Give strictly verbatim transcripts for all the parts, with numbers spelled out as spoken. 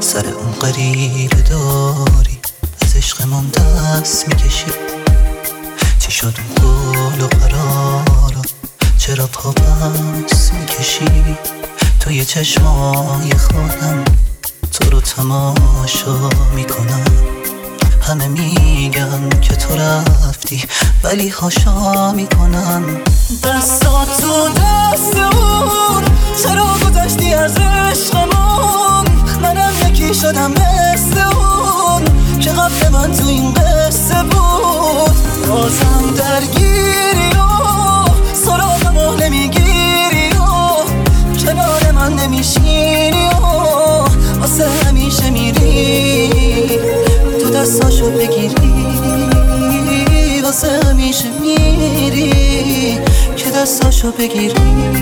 سر اون غریبه داری از عشقمون دست میکشی. چی شد اون قول و قرارا چرا پا پس میکشی؟ توی چشمای خودم تو رو تماشا میکنم. همه میگن که تو رفتی ولی هاشا میکنن. دستا تو دست اون چرا گذشتی از عشقمون؟ منم یکی شدم مثل اون که قبل من تو این قصه بود. بازم درگیری و سراغ ما نمیگیری و کنار من نمیشینی و واسه همیشه میری تو دستاشو بگیری. واسه همیشه میری که دستاشو بگیری.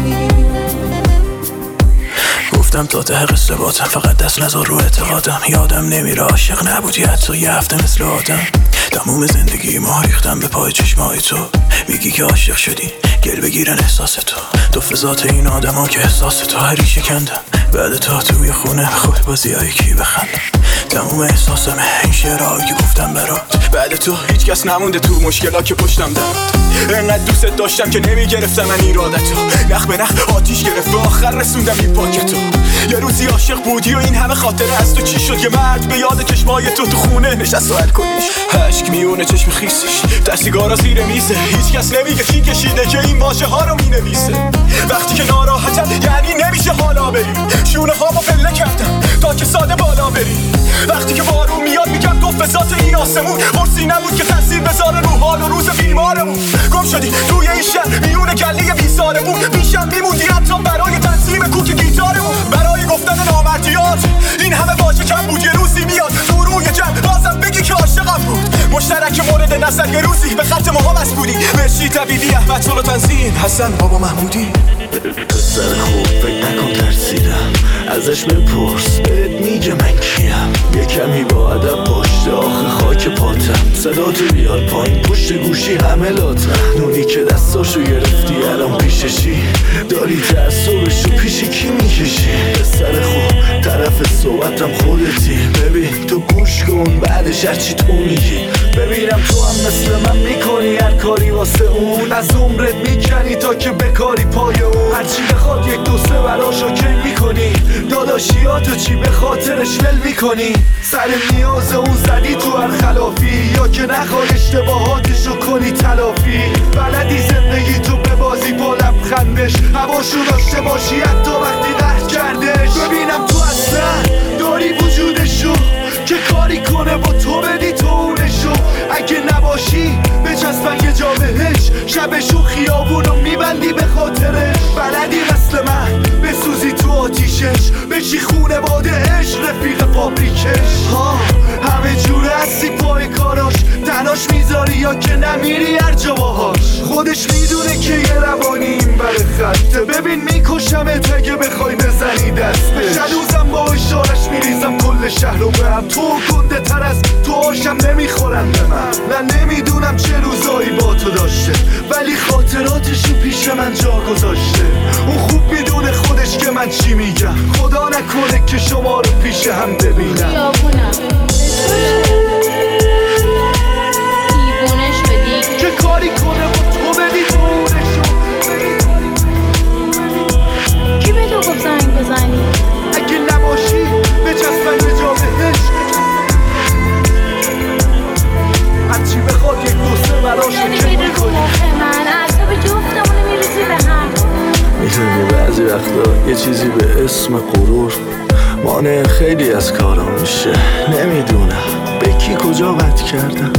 گفتم تا ته قصه باتم فقط دست نذار رو اعتقادم. یادم نمیره عاشق نبودی حتی یه هفته مثل آدم. تموم زندگی ما ریختم به پای چشمای تو. میگی که عاشق شدی گل بگیرن احساس تو. تو فضات این آدم ها که احساس تو هری شکندم. بعد تا توی خونه خود بازی های کی بخندم. تموم احساسمه این شعرها که گفتم برات. بعد تو هیچ کس نمونده تو مشکلا که پشتم دارد. انقدر دوست داشتم که نمیگرفتم من ایرادتو. نخ به نخ آتیش گرفت به آخر رسوندم این پاکتو. یه روزی عاشق بودی و این همه خاطره از تو چی شد؟ یه مرد به یاد چشمای تو تو خونه نشست و الکلیش اشک میونه چشم خیسش در سیگارا زیر میزه. هیچ کس نمیگه کی کشیده که این واژه ها رو مینویسه. وقتی که ناراحتم یعنی نمیشه حالا بری. شونه هامو پله کردم تا که ساده بالا بری. وقتی که بارون میاد میگم تو فضات این آسمون پرسی نبود که تاثیر بذاره رو حال و روز بیمارمون. گم شدی توی این شهر میونه گله بیزارمون. پیشم میموندی حتی برای تنظیم کوک گیتارمون. برای گفتن نامردیات این همه واژه کم بود. یه روزی میاد تو روی جمع بازم بگی که عاشقم بود. مشترک مورد نظر یه روزی به خط موها بس بودی. مرشی طبیبی احمد صلح و تنظیم حسن بابا محمودی. پسر خوب فکر نکن ترسیدم ازش بپرس بهت میگه من کیم. یه کمی با ادب پشت آخه خاک پاتم. صدا تو بیار پایین پشت گوشی همه لاتم. نونی که دستاشو گرفتی الان پیششی داری تعصبشو پیش کی میکشی؟ پسر خوب طرف صحبتم خودتی. ببین تو گوش کن بعدش هرچی تو میگی. ببینم تو هم مثل من میکنی هر کاری واسه اون. از عمرت میکنی تا که بکاری پای اون. هرچی بخواد یک دو سه براشو کی میکنی. داداشیاتو چی به خاطرش ول میکنی. سر نیاز اون زدی تو هر خلافی یا که نخوای اشتباهاتشو کنی تلافی. بلدی زندگی تو به بازی با لبخندش هواشو داشته باشی حتی وقتی قهر کردش. ببینم تو اصلا داری وجودشو که کاری کنه با تو بدی تو اونشو. اگه نباشی بچسبن یه جا بهش شبشو خیابونو میبندی به خاطرش. بلدی مثل من بسوزی تو آتیشش بشی خونه باده عشق رفیق فابریکش. ها همه جوره هستی پای کاراش تناش میذاری یا که نمیری هر جا باهاش. خودش میدونه که یه روانی این بره خطه. ببین میکشمت اگه بخوای بزنی دست بهش. شدوزم با اشارش میریزم کل شهر رو به هم. تو گنده تر از تو آشم نمیخورن به من. نه نمیدونم چه روزایی با تو داشته ولی خاطراتشو پیش من جا گذاشته. اون خوب میدونه خودش که من چی میگم. خدا نکنه که شما رو پیش هم ببینم. که کاری کنه با تو بدی تو اونشو. کی به تو گفت زنگ بزنی؟ اگه نباشی بچسبن یه جا بهش. هرچی بخواد یک دوسته براشو کی میکنی. من اعصاب جفتمونو میریزی به هم. میتونی بعضی وقتا یه چیزی به اسم غرور مانع خیلی از کارا میشه. نمیدونم به کی کجا بد کردم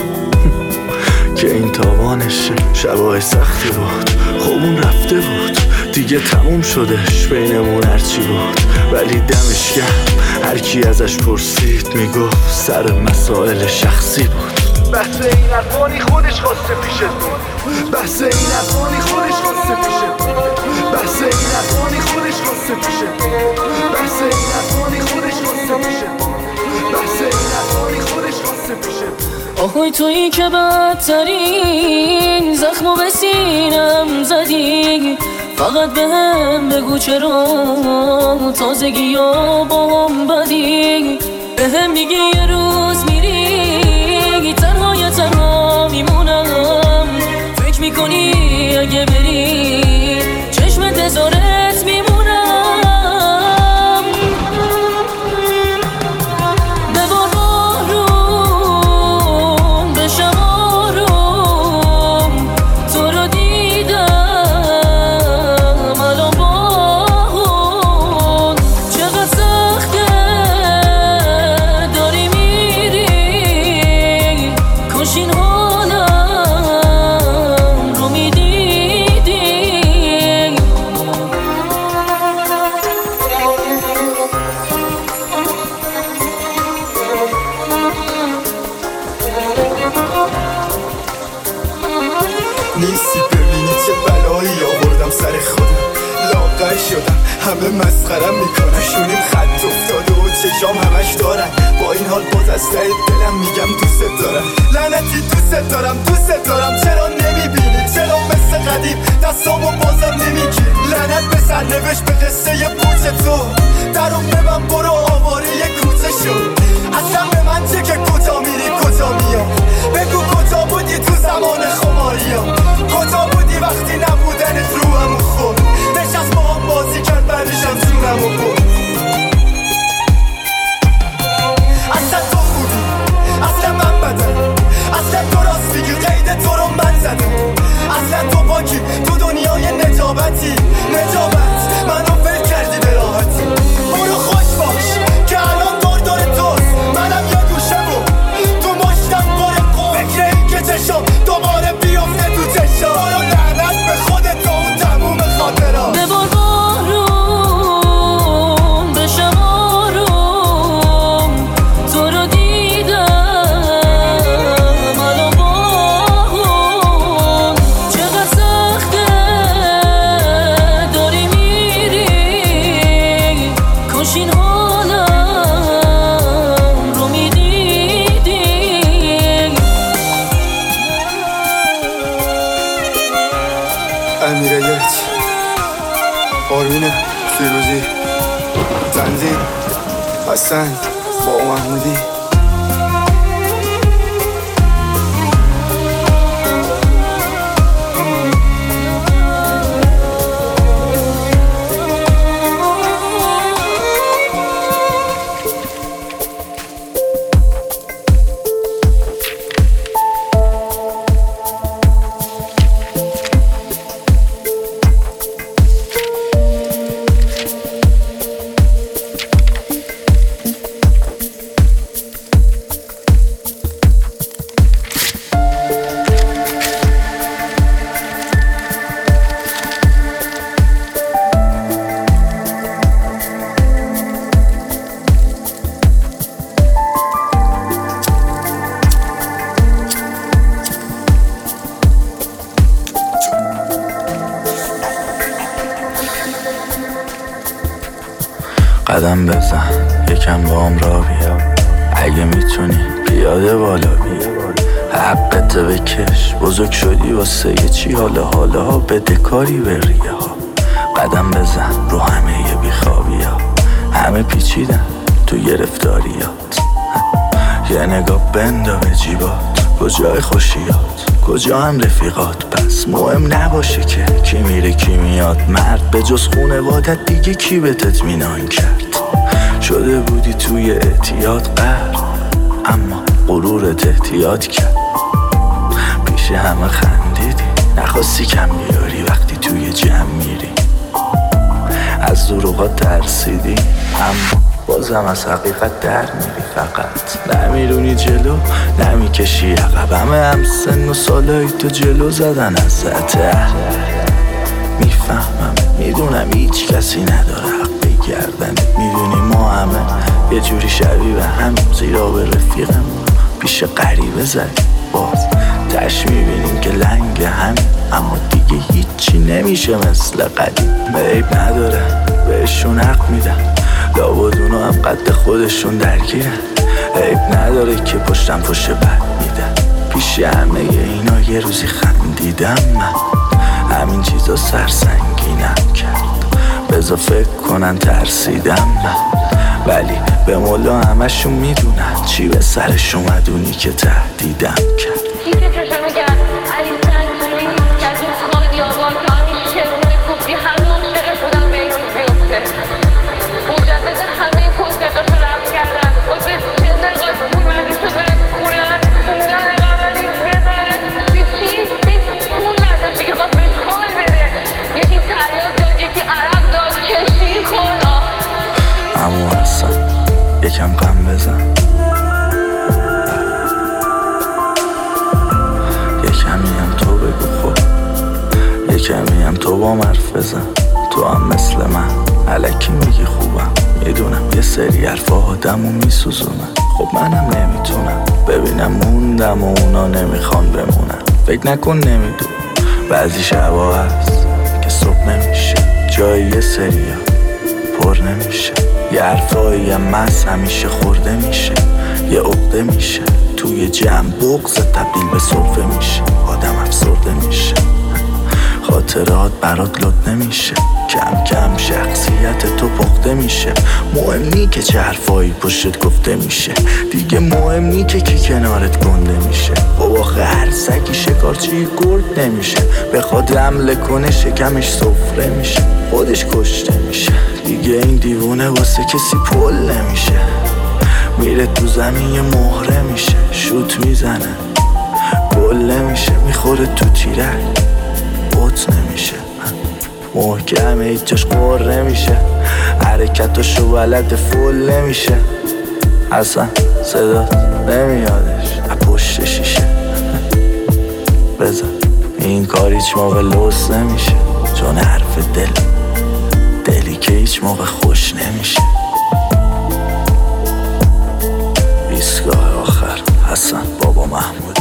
که این تاوانشه. شبای سختی بود خب اون رفته بود دیگه تموم شدش بینمون هرچی بود. ولی دمش گرم هر کی ازش پرسید میگفت سر مسائل شخصی بود. بحث این افغانی خودش خواسته پیشت بود. بحث این افغانی خودش خواسته پیشت بود. بحث این افغانی خودش خواسته پیشت بود. بحث این افغانی خودش خواسته پیشت بود. بحث این افغانی خودش خواسته پیشت بود. آهای تویی که بدترین زخمو به سینم زدی. فقط به هم بگو چرا تازگی ها با هم بدی. به هم میگی یه روز میری تنهای تنها میمونم. فکر میکنی اگه بری چشم انتظارت میمونم. به بار بارون به شب آروم تو رو دیدم الان باهون. چقدر سخته داری میری کاش این حالم رو میدیدی. نیستی ببینی چه بلایی آوردم سر خودم. لاغر شدم همه مسخرم میکنن. شونیم خط افتاده و چشام همش دارن. با این حال باز از ته دلم میگم دوست دارم. لعنتی دوست دارم دوست دارم. چرا نمیبینی چرا مثل قدیم دستامو بازم نمیگیری. لعنت به سرنوشت به قصه پوچ تو. درون ببن برو آواره یه کوچه شو. اصلا به من چه که کجا میری کجا میام. بگو کجا بودی تو زمان خماریم. کجا بودی وقتی نبودنت رو همو خورد. نشست با هم بازی کرد بعدشم جونمو برد. اصلا تو خوبی اصلا من بدم. اصلا تو راست میگی قید تو رو من زدم. اصلا تو باکی تو دنیای نجابتی. نجابت منو ول کردی به راحتی. برو خوش باش که الان دور دور توست. منم یه گوشه بود تو مشتم باره قول. فکر این که چشم دوباره بیفته تو چشم. برو لعنت به خودت و اون تموم خاطرات. به بار بارون به شب آروم تو رو دیدم الان باهون. چقدر سخته داری میری کاش این حالم رو میدیدی. امیرعلیت آرمین فیروزی تنظیم حسن با محمودی. قدم بزن یکم با هم را بیا. اگه میتونی پیاده بالا بیا. حقت بکش بزرگ شدی واسه یه چی. حالا حالا ها بده کاری به ریه ها. قدم بزن رو همه یه بیخوابی ها. همه پیچیدن تو گرفتاریات. یه نگاه بندا به جیبات. کجای خوشیات کجا هم رفیقات. پس مهم نباشه که کی میره کی میاد. مرد به جز خونوادت دیگه کی بهت اطمینان کرد. شده بودی توی اعتیاد قهر اما غرورت احتیاط کرد. پیش همه خندیدی نخواستی کم بیاری وقتی توی جمع میری. از دروغات ترسیدی اما بازم از حقیقت در میری. فقط نمیرونی جلو نمیکشی عقب. همه هم سن و سالای تو جلو زدن ازت. میفهمم میدونم هیچ کسی نداره حق بگردن. میدونی ما همه یه جوری شبیه به هم. زیرا به رفیقم پیش غریبه زدی باز تش میبینیم که لنگ هم. اما دیگه هیچی نمیشه مثل قدیم. عیب نداره بهشون حق میدم. لابد اونا هم قد خودشون درگیرن. عیب نداره که پشتم پشت بد میدن. پیش همه اینا یه روزی خندیدم من. همین چیزا سرسنگی غمگینم کرد. بذار فکر کنن ترسیدم من، ولی به مولا همشون میدونن چی به سرش اومد اونی که تهدیدم کرد. چی که چشمه کرد علی سنگونی که از اون خواهد یابان که همیشه شرونه گفتی همه عاشقش بودن به این بیفته مجدد همه کنسرتاشو رفت کردن واسه چند نقاط پولونی شو بره کولن خوندن قبلی بزنه بی چی؟ بی پول نداشتی که باز بهش خال بده یکی تریاد داد یکی عرق داد کشیر خورد. امو حسن یکم غم بزن، یکمی هم تو بگو خب، یکمی هم تو با حرف بزن. تو هم مثل من الکی میگی خوبم، میدونم یه سری حرفا آدمو میسوزونن. خب منم نمیتونم ببینم موندم و اونا نمیخوان بمونن. فکر نکن نمیدون بعضی شبا هست که صبح نمیشه جای یه سریا پر نمیشه، یه حرفایی هم مز همیشه خورده میشه، یه عقده میشه توی جمع بغض تبدیل به سرفه میشه، آدم افسرده میشه، خاطرات برات لط نمیشه، کم کم شخصیت تو پخته میشه. مهم نی که چه حرفایی پشت گفته میشه، دیگه مهم نی که کی کنارت گنده میشه. بابا هر سگی شکارچی گرد نمیشه، بخواد حمله کنه شکمش سفره میشه، خودش کشته میشه. دیگه این دیوونه واسه کسی پل نمیشه، میره تو زمین یه مهره میشه، شوت میزنه گل نمیشه، میخوره تو تیرک بوت نمیشه، محکمه هیچ جاش قر نمیشه، حرکتاشو بلد فول نمیشه. اصلا صدات نمیادش از پشت شیشه، بزن این کار هیچ موقع لوس نمیشه، چون حرف دل دلی که هیچ موقع خوش نمیشه. ایستگاه آخر حسن بابا محمود.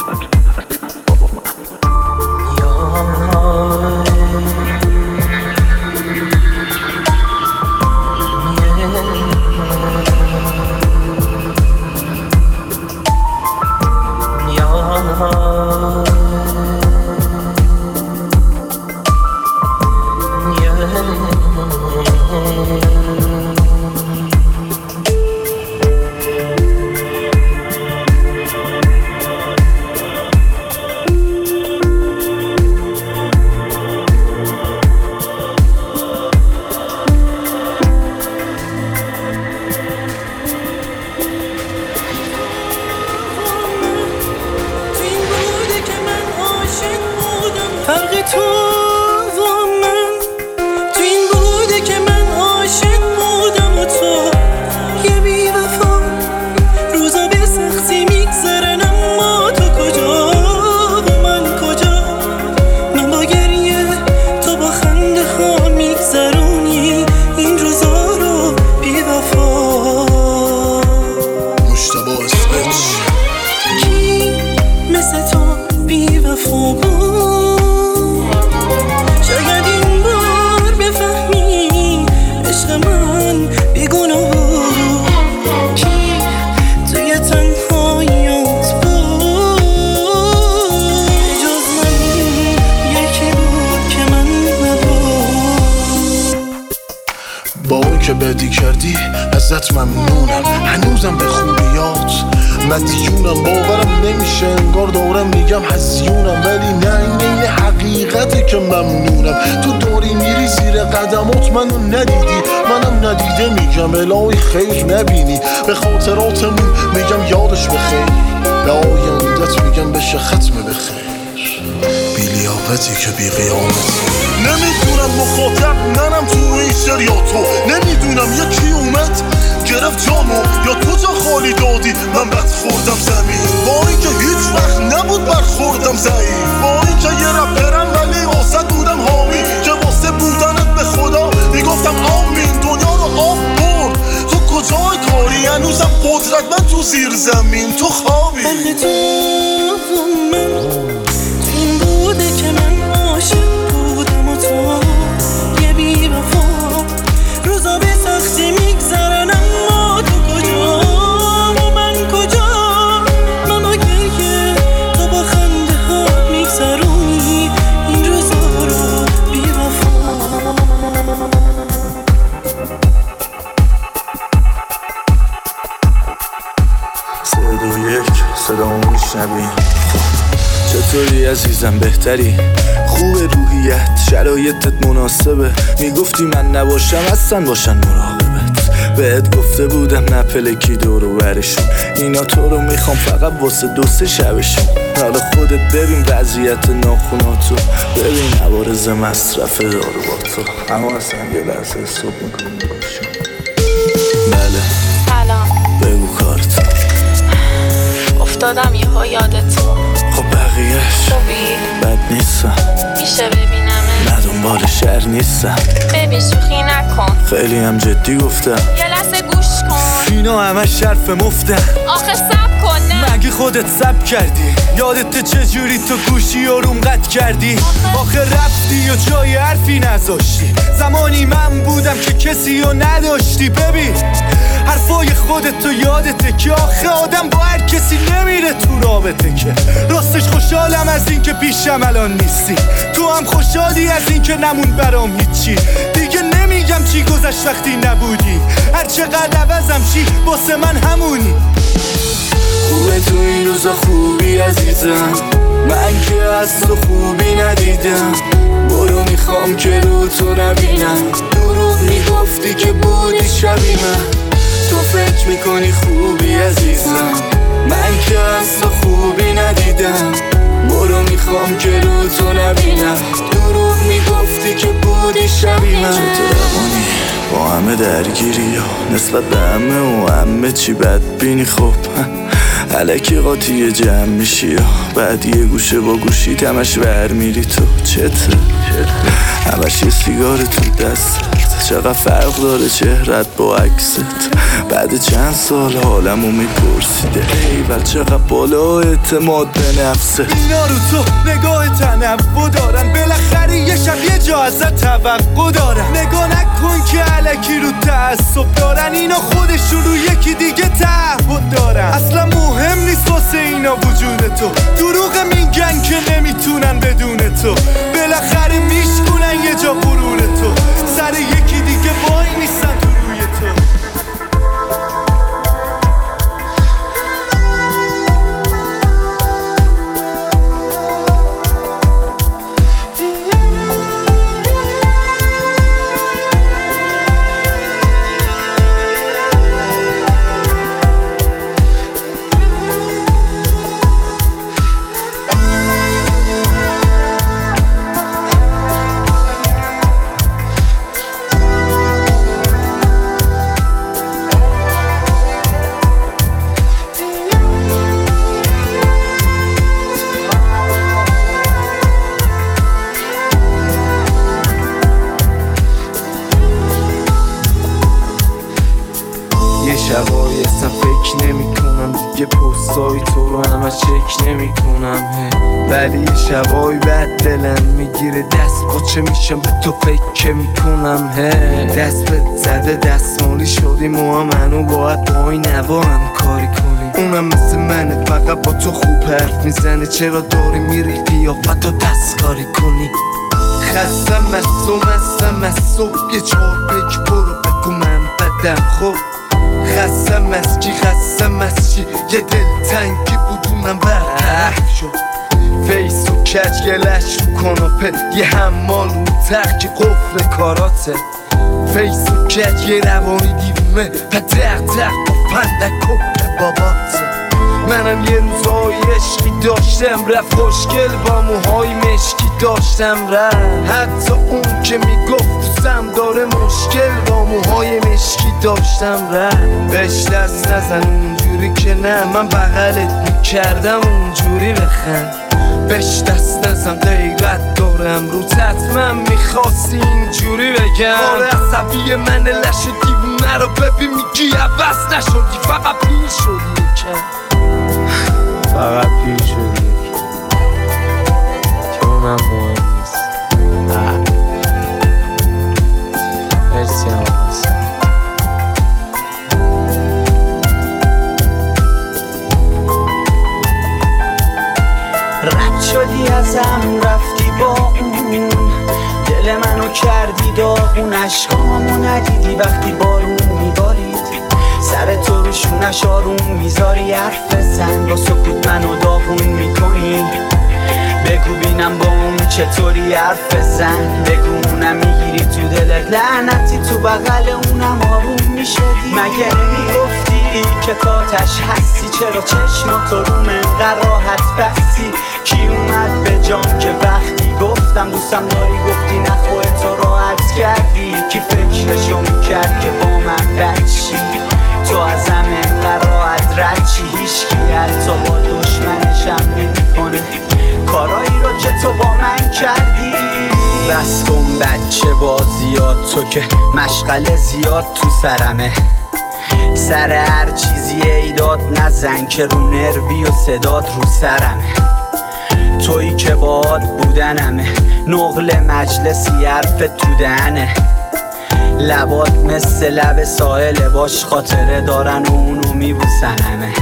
که بدی کردی ازت ممنونم، هنوزم به خوبیات مدیونم. باورم نمیشه انگار دارم میگم هزیونم، ولی نه این این حقیقتی که ممنونم. تو داری میری زیر قدمات منو ندیدی، منم ندیده میگم الهی خیر نبینی. به خاطراتمون میگم یادش بخیر، به آیندت میگم بشه ختم بخیر. بی لیاقتی که بی قیامتی، نمیدونم مخاطب منم تو این سر یا تو، نمیدونم یکی اومد گرفت جامو یا تو جا خالی دادی من بد خوردم زمین. با این که هیچ وقت نبود برخوردم ضعیف، با این که یه رپرم ولی واسه بودم حامی، که واسه بودنت به خدا میگفتم آمین. دنیا رو آب برد تو کجای کاری، هنوزم قدرت من تو زیر زمین تو خوابی. تو این بوده که من عاشق بودم و تو یه بی وفا، روزا به سختی میگذرن اما تو کجا و من کجا. من با گریه تو با خنده ها میگذرونی این روزا رو بی وفا. چطوری عزیزم بهتری؟ خوب روحیت شرایطت مناسبه. میگفتی من نباشم اصلا باشن مراقبت. بهت گفته بودم نپلکی دور و برشون. اینا تو رو میخوام فقط واسه دو سه شبشون. حالا خودت ببین وضعیت ناخوناتو، ببین عوارض مصرف دارو با تو. اما اصلا یه لحظه استوب میکنم باشم. بله سلام. بگو کارت. افتادم یه ها یادتو. خب بقیهش خوبی؟ بد نیستم. میشه ببینمه؟ نه دنبال شهر نیستم. ببین شوخی نکن. خیلی هم جدی گفتم. یه لحظه گوش کن. اینا همه شرف مفتن. آخه سب کن نه. مگه خودت سب کردی؟ یادت چجوری تو گوشی آروم قطع کردی؟ آخه رفتی و جای حرفی نذاشتی. زمانی من بودم که کسی رو نداشتی. ببین حرفای خودت تو یادته که آخه آدم با هر کسی نمیره تو رابطه. که راستش خوشحالم از این که پیشم الان نیستی. تو هم خوشحالی از این که نمون برام هیچی. دیگه نمیگم چی گذشت وقتی نبودی. هر چقدر عوضم چی واسه من همونی. خوبه تو این روزا خوبی عزیزم. من که از تو خوبی ندیدم. برو میخوام که رو تو نبینم. دروغ میگفتی که بودی شبیه من. تو فکر میکنی خوبی عزیزم. من که از تو خوبی ندیدم. برو میخوام که رو تو نبینم. دروغ میگفتی که بودی شبیه من. چطورمونی با همه درگیری ها نسبت به همه و همه چی بدبینی. خب الکی قاطی جمع میشی ها. بعد یه گوشه با گوشی تمش برمیری تو. چته همش یه سیگار تو دستت. چقدر فرق داره چهرت با عکست. بعد چند سال حالمو میپرسیده ایول چقدر بالا اعتماد به نفسه. اینا رو تو نگاه تنوع دارن. بالاخره یه شب یه جا ازت توقع دارن. نگاه نکن که الکی رو تعصب دارن. اینا خودشون رو یکی دیگه تعهد دارن. اصلا مهم نیست واسه اینا وجود تو. دروغ میگن که نمیتونن بدون تو. بالاخره میشکنن یه جا غرور تو. سر یکی دیگه وای نیستن تو روی تو. شبایی اصلا فکر نمی کنم دیگه پستای تو رو همه چک نمی کنم. ولی یه شبایی بد دلم میگیره دست باچه میشم به تو فکر میکنم. دست به زده دستمالی شدیم و هم منو باید با این نوا هم کاری کنیم. اونم مثل منه فقط با تو خوب حرف میزنه. چرا داری میری قیافت رو دستکاری کنی؟ خستم از تو مستم از صبح یه چهار بک برو بگو من بدم. خب خستم از کی خستم از چی؟ یه دل تنگی بود اونم برطرف شد. فیس و کج گلش رو کناپه. یه حمال رو ترک قفل کاراته. فیس و کج یه روانی دیوونه و دق دق با فندک و باباته. منم یه روزای عشقی داشتم رفت خوشگل با موهای مشکی داشتم رفت. حتی اون که میگفت دوستم داره مشکل با موهای مشکی داشتم رفت. بهش دست نزن اونجوری که نه من بغلت میکردم اونجوری بخند. بهش دست نزن غیرت دارم رو حتما میخواستی اینجوری بگم. آره عصبی من لش دیوونه رو ببین میگی عوض نشدی فقط پیر شدی یکم. فقط پیر شدی که اونم مهم نیست. مرسی هم هستم. رد شدی ازم رفتی با اون. دل منو کردی داغون. عشقامو ندیدی وقتی بارون میبارید. سر تو روشونش آروم میذاری حرف بزن، با سکوت منو داغون میکنی. بگو بینم با اون چطوری حرف بزن، بگو اونم میگیری تو دلت لعنتی، تو بغل اونم آروم میشدی. مگه نمیگفتی که تاتش هستی، چرا چشماتو روم انقدر راحت بستی؟ کی اومد به جام که وقتی گفتم دوستم داری گفتی نه خودتو راحت کردی؟ کی فکرشو میکرد که با من بچی؟ تو ازم انقدر راحت رد چی؟ هیچکی حتی با دشمنشم نمیکنه کارایی رو که تو با من کردی. بس کن بچه بازیات، تو که مشغله زیاد تو سرمه، سر هر چیزی ایداد نزن که رو نروی و صداد رو سرمه. تویی که باد بودنمه، نقل مجلسی حرف تو دهنه، لبات مثل لب ساحله باش خاطره دارن و اونو میبوسنمه.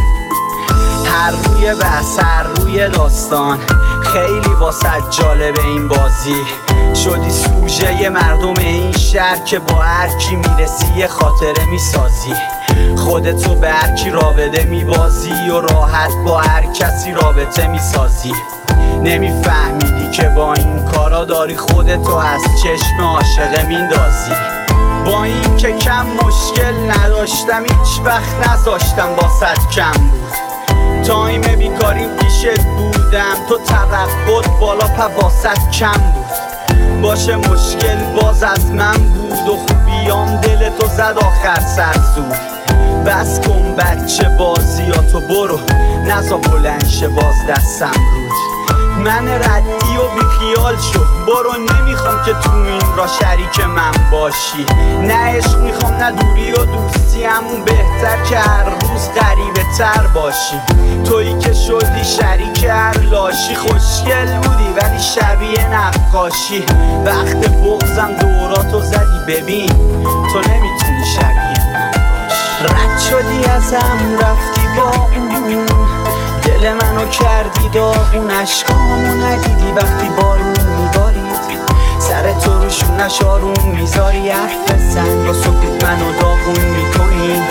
هر روی بحث هر روی داستان خیلی واسه جالب این بازی، شدی سوژه مردم این شهر که با هر کی میرسی یه خاطره میسازی. خودتو به هر کی رابطه میبازی و راحت با هر کسی رابطه میسازی. نمیفهمیدی که با این کارا داری خودتو از چشم عاشقه میندازی. با این که کم مشکل نداشتم هیچ وقت نذاشتم واسط کم بود. تایم بیکاریم پیشت بودم، تو توقعت بالا پا واسط کم بود. باشه مشکل باز از من بود و خوبیام دلتو زد آخر سر زود. بس کن بچه بازیاتو برو، نزا بلند شه باز دستم رود. من ردی و بیخیال شو برو، نمیخوام که تو این را شریک من باشی. نه عشق میخوام نه دوری و دوستی، همون بهتر که هر روز غریبه تر باشی. تویی که شدی شریک هر لاشی، خوشگل بودی ولی شبیه نقاشی. وقت بغضم دوراتو زدی ببین تو نمیتونی شبیه من باشی. رد شدی ازم رفتی با اون، دل منو کردی داغون، عشقامو ندیدی وقتی بارون میبارید. سر تو روشونش آروم میذاری حرف بزن، با سکوت منو داغون میکنی.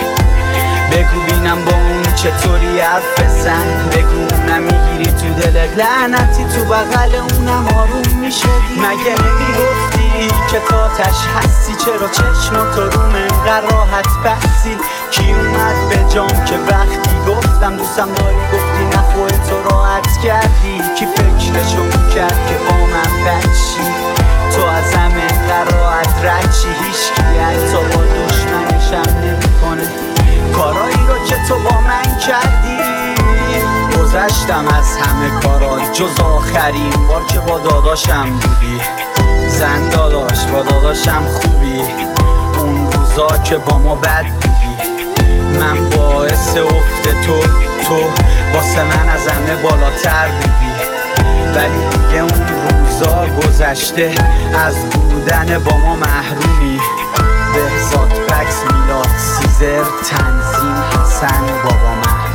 بگو بینم با اون چطوری حرف بزن، بگو اونم میگیری تو دلت لعنتی، تو بغل اونم آروم میشدی. مگه نمیگفتی که تاتش هستی، چرا چشماتو روم انقدر راحت بستی؟ کی اومد به جام که وقتی گفتم دوستم داری گفتی نه خودتو راحت کردی؟ کی فکرشو میکرد که با من بچی؟ تو ازم انقدر راحت رد چی؟ هیچکی حتی با دشمنشم نمیکنه کارایی رو که تو با من کردی. گذشتم از همه کارا جز آخرین بار که با داداشم بودی. زن داداش با داداشم خوبی، اون روزا که با ما بد بودی. من باعث افت تو، تو واسه من از همه بالاتر بودی. ولی دیگه اون روزا گذشته، از بودن با ما محرومی. بهزاد پکس میلاد سیزر تنظیم حسن بابا محمودی.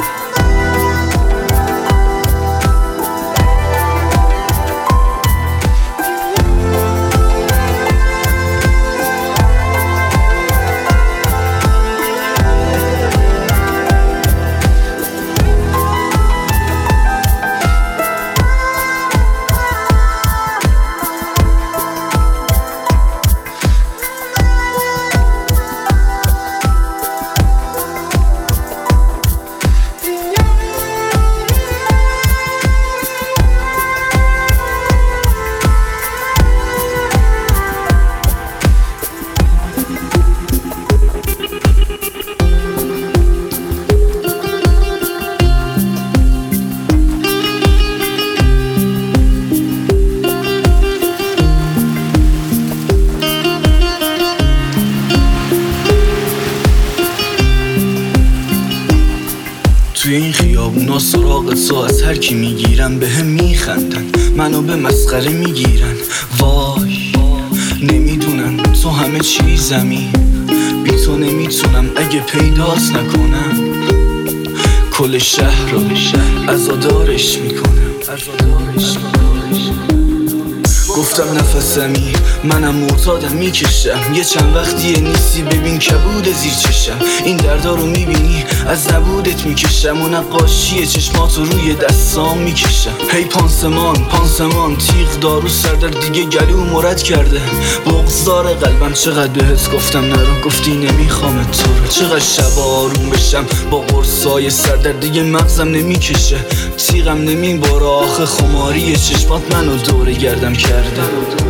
توی این خیابونا سراغ تو از هر کی میگیرن به هم میخندن، منو به مسخره میگیرن. وای نمیدونن تو همه چیزمی، بی تو نمیتونم اگه پیدات نکنم. کل شهر رو عزادارش میکنم. گفتم نفسمی منم معتادم میکشم یه چند وقتیه نیستی ببین کبود زیر چشم این دردا رو میبینی از نبودت میکشم و نقاشی چشماتو روی دستام میکشم هی پانسمان پانسمان تیغ دارو سردر دیگه گلو مرد کرده بغضار قلبم چقدر بهت گفتم نرو گفتی نمیخوام تو رو چقدر شب آروم بشم با قرصای سردر دیگه مغزم نمیکشه تیغم نمیباره آخه خماری چشمات منو دوره گردم کرده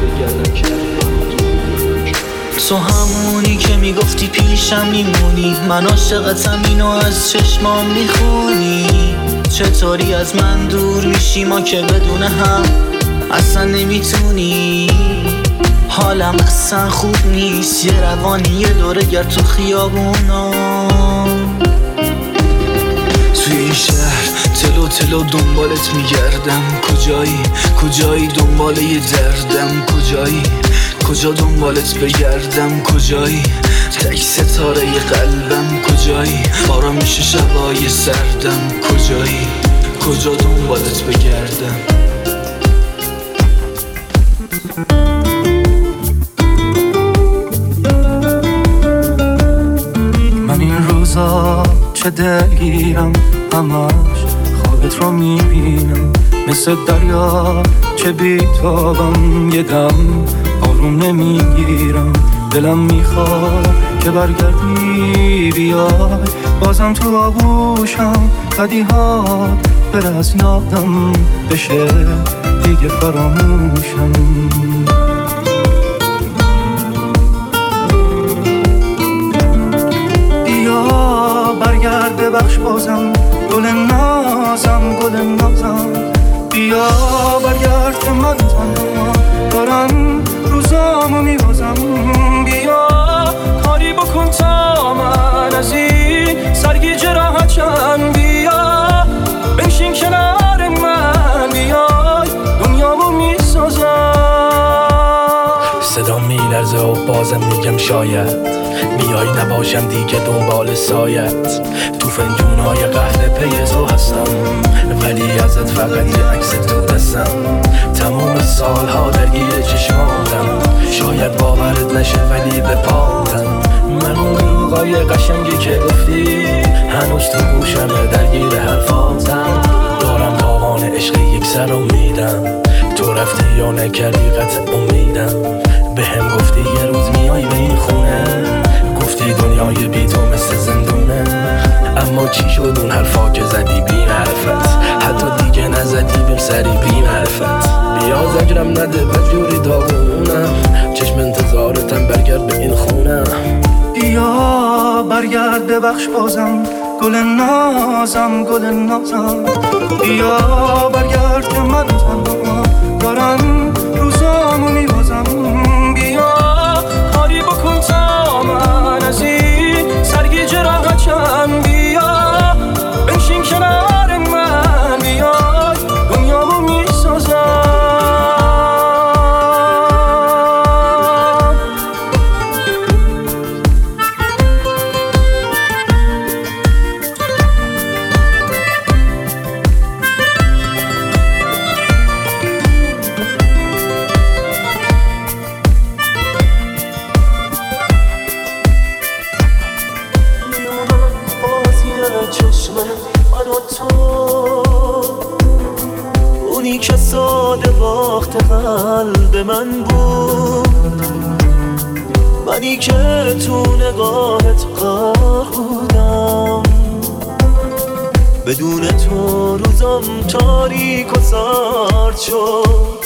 تو همونی که میگفتی پیشم میمونی من عاشقتم اینو از چشمام میخونی چطوری از من دور میشی ما که بدون هم اصلا نمیتونی حالم اصلا خوب نیست یه روانی یه دوره گرد تو خیابونا توی این شهر تلو تلو دنبالت میگردم کجایی کجایی دنبال یه دردم کجایی کجا دنبالت بگردم کجایی تک ستاره ی قلبم کجایی آرام میشه شبای سردم کجایی کجا دنبالت بگردم من این روزا چه دلگیرم همش خوابت رو میبینم مثل دریا چه بیتابم یه دم آروم نمیگیرم دلم میخواد که برگردی بیای بازم تو آغوشم بدیهات بره از یادم بشه دیگه فراموشم بیا برگرد بخش بازم گل نازم گل نازم بیا برگرد که من تنها دارم روزامو میبازم بیا کاری بکن تا من از این سرگیجه راحت شم بیا بنشین کنار من بیای دنیامو میسازم صدا میلرزه و بازم میگم شاید بیای نباشم دیگه دنبال سایت تو فنجونای قهوه پی تو هستم ولی ازت فقط یه عکس تو دستم تمام سالها درگیر چشماتم شاید باورت نشه ولی به پاتم من اون دروغای قشنگی که گفتی هنوز تو گوشمه درگیر حرفاتم دارم تاوان عشق یک سر رو میدم تو رفتی یا نکردی قطع امیدم به هم گفتی یه روز میای به این خونه گفتی دنیای بی تو مثل زندونه اما چی شد اون حرفا که زدی بی معرفت حتی دیگه نزدی بیم سری بی معرفت بیا زجرم نده بجوری داغونم چشم انتظارتم برگرد به این خونه بیا برگرد ببخش بازم گل نازم گل نازم بیا برگرد که من تنها دارم روزامو میبازم بیا کاری بکن تا من از این سرگیجه راحت شم بیا بنشین کنار من بیای دنیامو میسازم اونی که ساده باخت قلب من بود منی که تو نگاهت غرق بودم بدون تو روزم تاریک و سرد شد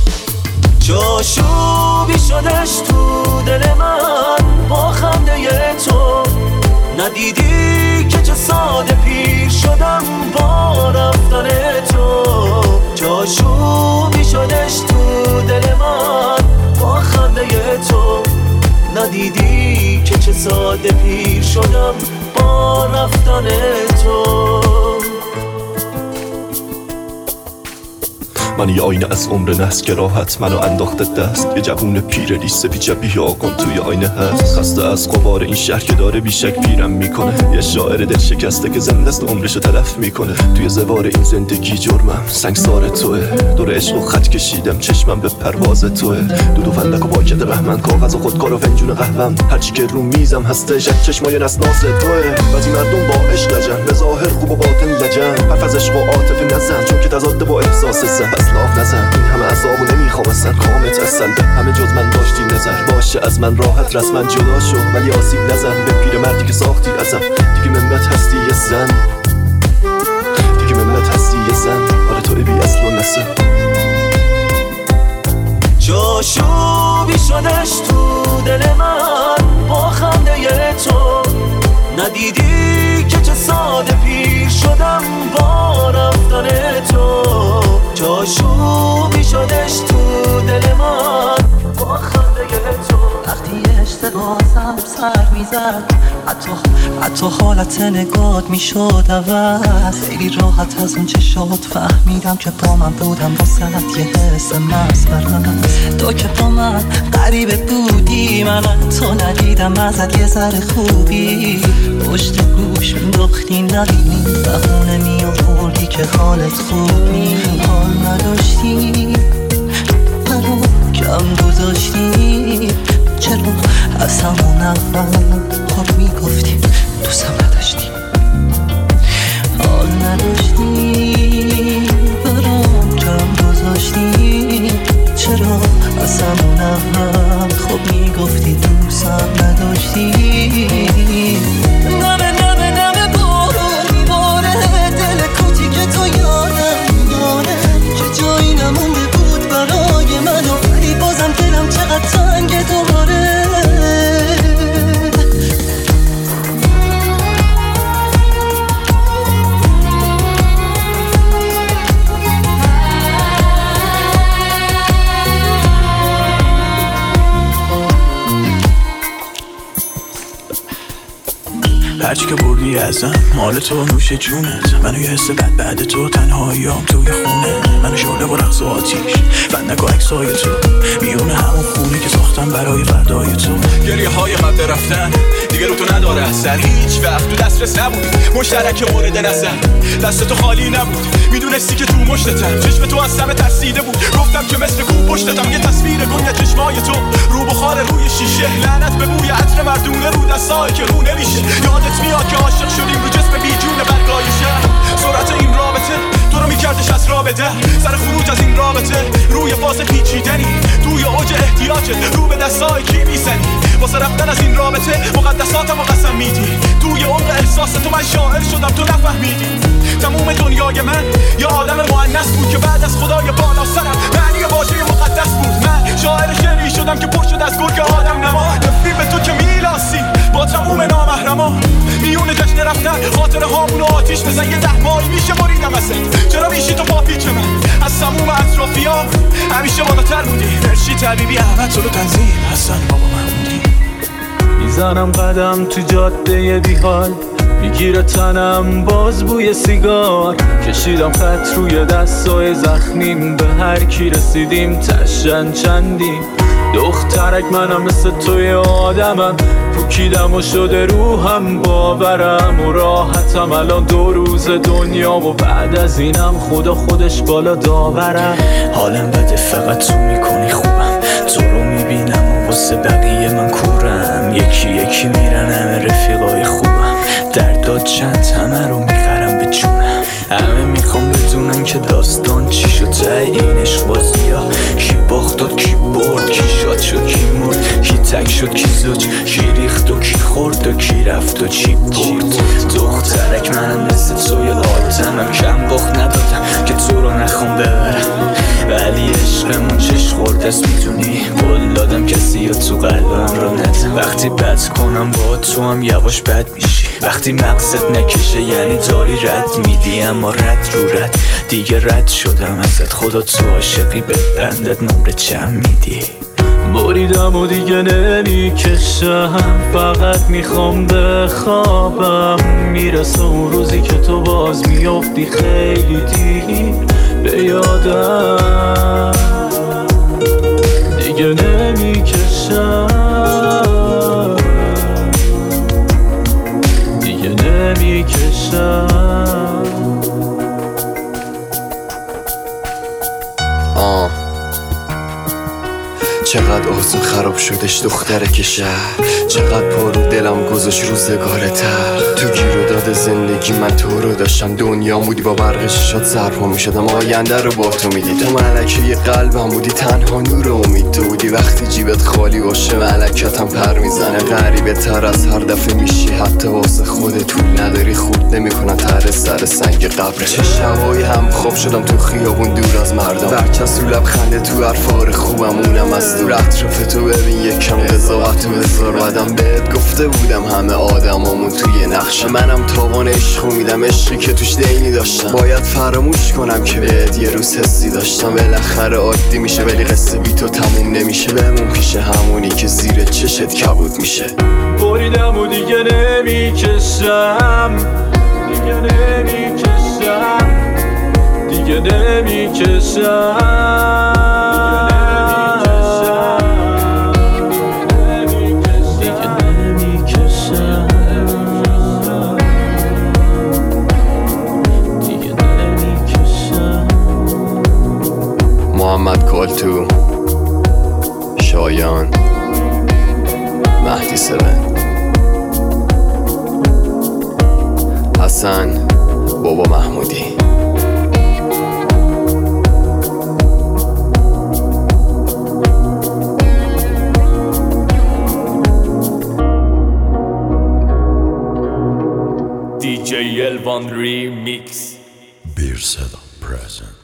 جاشوبی شدش تو دل من با خنده تو ندیدی که چه ساده پیر شدم با رفتن تو جاشوبی شدش تو دل من با خنده تو ندیدی که چه ساده پیر شدم با رفتن تو من یه آینه از عمر نست که راحت منو انداخته دست. یه جوون پیر لیست پیچه بیا کن توی آینه هست. خسته از غبار این شهر که داره بیشک پیرم میکنه. یه شاعر دل شکسته که زنده است عمرشو تلف میکنه. توی زوار این زندگی جرمم سنگسار توه. دور عشق و خط کشیدم چشمم به پرواز توه. دودو فندک و باکت بهمن کاغذ و خودکار و فنجون قهوم. هرچی که رو میزم هستش چشمای نسناس توه. بعضی مردم با عشق لجن به ظاهر خوب و باطن لجن. حرف از عشق و عاطفه نزن چون که تضاد با احساس زن. پس لاف نزن این همه عذابو نمیخوام اصلا. کامت اصل به همه جز من داشتی نظر. باشه از من راحت رسما جدا شو ولی آسیب نزن به پیر مردی که ساختی ازم. دیگه منت هستی یه زن. دیگه منت هستی یه زن. آره تو بی اصل و نسل. جاشوبی شدش تو دل من با خنده تو. ندیدی که چه ساده پیر شدم با رفتن تو. جاشوبی شدش تو دل من با خنده تو. وقتی اشتباهم سر میزد حتی حتی حالت نگات میشد عوض. خیلی راحت از اون چشات فهمیدم که با من بودم با سنت یه حس مسخره. تو که با من غریبه بودی من تو ندیدم ازت یه ذره خوبی. پشت گوش مینداختی ندیدی بهونه میآوردی که حالت خوب نی. حال نداشتی منو کم گذاشتی. چرا از همون اول خود میگفتی دوستم نداشتی. حال نداشتی برام کم گذاشتی. چرا از همون اول خود میگفتی دوستم نداشتی. نمه نمه نمه بارون میباره دل کوچی که تو یادم میاره. که جایی نمونده بود برای منو ولی بازم دلم چقدر تنگ دوباره. هرچی که بردی ازم مال تو نوش جونت. منو یه حس بد بعد تو تنهاییام توی خونه. منو شعله و رقص و آتیش فندک و عکسای تو میونه همون خونه که ساختم برای فردای تو. گریه های قبل رفتن دیگه رو تو نداره اثر. هیچ وقت تو دسترس نبود مشترک مورد نظر. دست تو خالی نبود میدونستی که تو مشتتم. چشم تو از سمه ترسیده بود گفتم که مثل کوب پشتتم. یه تصویر گنگ چشمای تو رو بخار روی شیشه. لعنت به بوی عطر مردونه رو دستایی که رو نمیشه. یادت میاد که عاشق شدیم رو جسم بیجون برگای شهر. سرعت این رابطه تو رو میکردش از رابطه. سر خروج از این رابطه روی فاز پیچیدنی. توی اوج احتیاجت رو به دستای کی میزنی. واسه رفتن از این رابطه مقدساتم و قسم میدی. توی عمق احساس تو من شاعر شدم تو نفهمیدی. تموم دنیای من یه آدم مؤنث بود که بعد از خدای بالا سرم معنی واژه مقدس بود. من شاعر شعری شدم که پشت از گرگ آدم نما. نفری به تو که میلاسی با تموم نامحرما. میونه جشن رفتن خاطر هامون آتیش بزن. یه ده ماهی میشه بریدم ازت. چرا میشی تو پا پیچ من از تموم اطرافیام همیشه بالاتر بودی. مرشی طبیبی احمد تو تنظیم حسن بابا محمودی. میزنم قدم تو جاده بیحال میگیره تنم باز بوی سیگار. کشیدم خط روی دستای زخمیم به هر کی رسیدیم تشن چندیم. دخترک منم مثل توی آدمم پوکیدم و شده روحم باورم و راحتم الان دو روز دنیا و بعد از اینم خدا خودش بالا داورم. حالم بده فقط تو میکنی خوبم. تو رو میبینم و واسه بقیه من کورم. یکی یکی میرن همه رفیقای خوبم. درداد چند همه رو میخرم به جونم. همه میخوام بدونم که داستان چی شد ته این عشق بازی ها. کی باخت داد کی برد کی شاد شد کی مرد کی تک شد کی زوج کی ریخت و کی خورد و کی رفت و چی برد. دخترک منم مثل توی آدمم کم باخت ندادم که تو رو نخوام ببرم. ولی عشقمون چش خورد است میدونی. قول دادم کسی یا تو قلبم رو ندم. وقتی بد کنم با تو هم یواش بد میشی. وقتی مقصد نکشه یعنی داری رد میدی. اما رد رو رد دیگه رد شدم ازت. خدا تو عاشقی به بندت نمره چم میدی. بریدم و دیگه نمیکشم فقط میخوام بخوابم. میرسه اون روزی که تو باز میافتی خیلی دیر. به یادم دیگه نمیکشم، دیگه نمیکشم. آه چقدر آسون خراب شدش دختره که شهر، چقدر پارو دلم گذاشت روزگار تر. تو گیر و داد زندگی من تو رو داشتم، دنیا بودی با برق شاد سرپا می شدم، آینده رو با تو میدی. تو ملکه ی قلبم بودی، تنها نور امید تو بودی. وقتی جیبت خالی باشه ملکتم پر میزنه، غریبه تر از هر دفعه میشی. حتی واسه خودت طول نداری، خورد نمیکنن تر سر سنگ قبره. چه شبایی هم خواب شدم تو خیابون دور از مردم، برچسب و لبخنده تو حرفار خوبم اونم از دور. اطراف تو ببین یکم قضاوت و هزار بدم، بهت گفته بودم همه آدمامون توی نقشه. منم تاوان عشقو میدم، عشقی که توش دینی داشتم. باید فراموش کنم که بهت یه روز حسی داشتم. بالاخره عادی میشه ولی قصه بی تو تموم نمیشه. بمون پیش همونی که زیر چشت کبود میشه. بریدم و دیگه نمیکشم، دیگه نمیکشم، دیگه نمیکشم. محمد کالتو، شایان، مهدی سون، حسن، بابا محمودی. دی جی الوان ریمیکس. بیر صدا پرزنت.